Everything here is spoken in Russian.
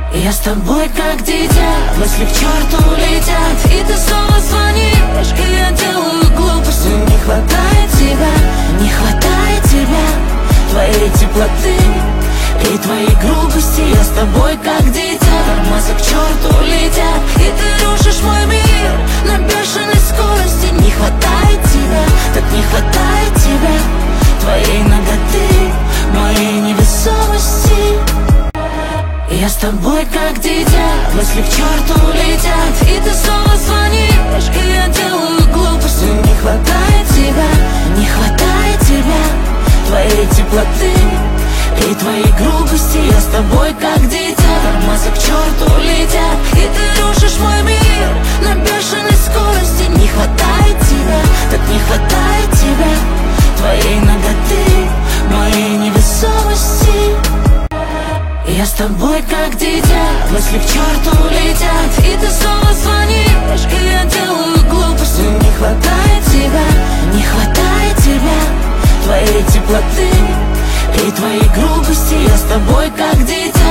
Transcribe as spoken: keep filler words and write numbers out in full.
Я с тобой как дитя, мысли к черту летят, и ты снова звонишь, и я делаю глупости. Не хватает тебя, не хватает тебя, твоей теплоты и твоей грубости. Я с тобой как дитя, тормоза к черту летят, и ты рушишь мой мир на бешеной скорости. Не хватает тебя, так не хватает тебя, твоей наготы, моей невесомости. Я с тобой как дитя, мысли к черту летят, и ты снова звонишь, и я делаю глупости. Не хватает тебя, не хватает тебя, твоей теплоты и твоей грубости. Я с тобой как дитя, тормоза к черту летят, и ты рушишь мой мир на бешеной скорости. Не хватает тебя, так не хватает тебя, твоей наготы, моей невесомости. Я с тобой как дитя, мысли к черту летят, и ты снова звонишь, и я делаю глупости. Не хватает тебя, не хватает тебя, твоей теплоты и твоей грубости. Я с тобой как дитя,